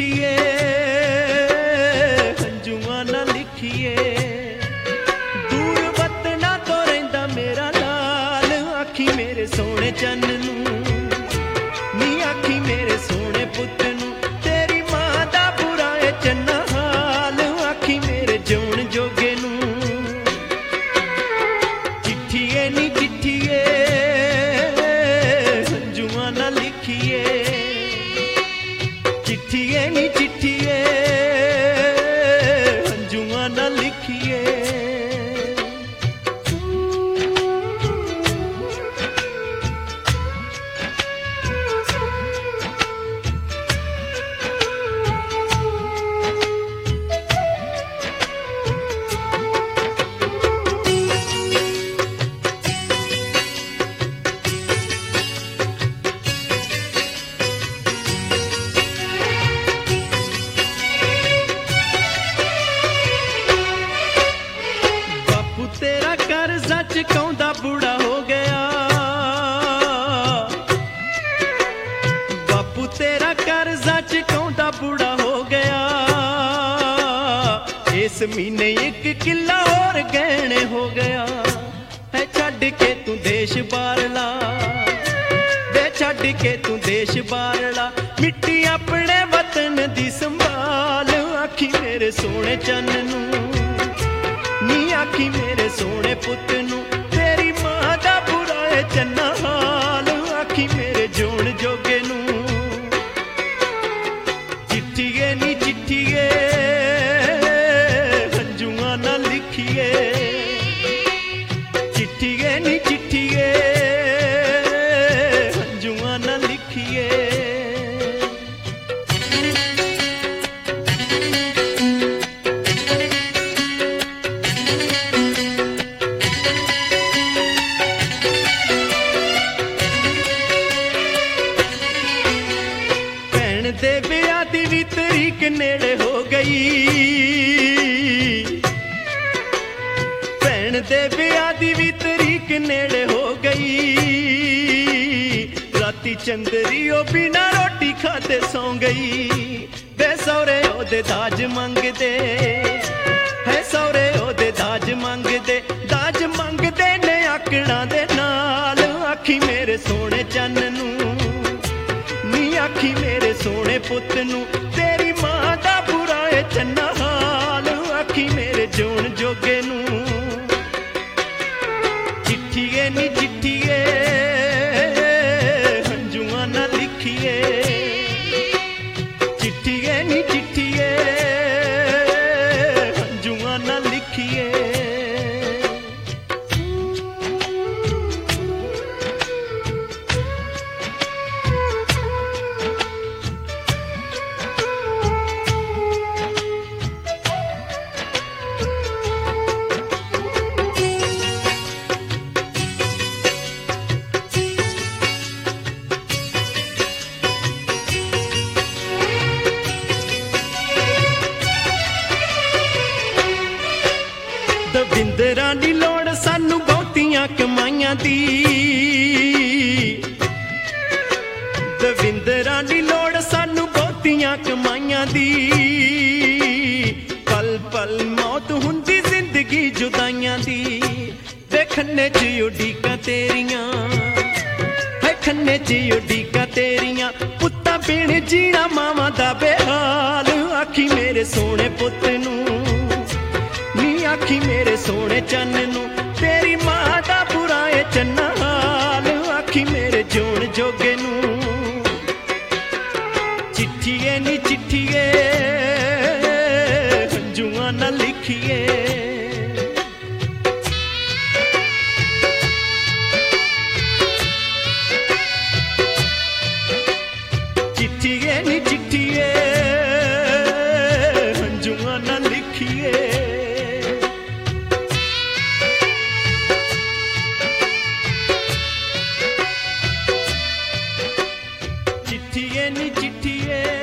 चिट्ठिए हंजुआ ना लिखिए दूर वतना तो रहिंदा मेरा लाल आखी मेरे सोने चन नू नी आखी मेरे सोने पुत नू तेरी मां दा बुरा है चन्ना हाल आखी मेरे जौन जोगे नू चिट्ठिए नी चिट्ठिए हंजुआ ना लिखिए चिट्ठिए नी चिट्ठिए हंजुआ ना लिखिए तेरा कर्जा चुकाउंदा बूढ़ा हो गया बापू तेरा कर्जा चुकाउंदा बूढ़ा हो गया इस महीने एक किला और गहने हो गया है छड़ के तू देश बारला दे छड़ के तू देश बारला मिट्टी अपने वतन दी संभाल आखी मेरे सोने चन नू नी आखी मेरे सोने पुत नू तेरी मां दा बुरा है चन्ना हाल आखी मेरे जोन जोगे नू चिट्ठिए नी चिट्ठिए हंजुआ ना लिखिए चिट्ठिए नी चिट्ठिए हंजुआ ना लिखिए दे ब्याह दी भी तरीक नेड़े हो गई भैन दे ब्याह दी भी तरीक नेड़े हो गई राती चंदरी ओ बिना रोटी खाते सौ गई बे सौरे ओदे दाज मंगदे है सौरे ओदे दाज मंगदे ने आकड़ा दे नाल आखी मेरे सोने चन नू आखी मेरे सोने पुत नू तेरी मां दा बुरा है चन्ना हाल आखी मेरे जोन जोगे नू चिट्ठिए नी चिट्ठिए हंजुआ ना लिखिए चिट्ठिए नी चिट्ठिए हंजुआ ना लिखिए दविंदरा दी लोड़ सानू बहुतियां कमाइयां दी दविंदरा दी लोड़ सानू बहुतियां कमाइयां दी पल पल मौत हुंदी जिंदगी जुदाइयां दी देखने च उडीकां तेरियां है खन्ने च उडीकां तेरियां पुत्ता बिन जीना मावां दा बेहाल आखी मेरे सोने पुत नू आखी मेरे सोने चन नू तेरी मां दा बुरा है चन्ना हाल आखी मेरे जोन जोगे नू चिट्ठिए नी चिट्ठिए हंजुआ ना लिखिए चिट्ठिए नी चिट्ठिए हंजुआ ना लिखिए चिट्ठिए नी चिट्ठिए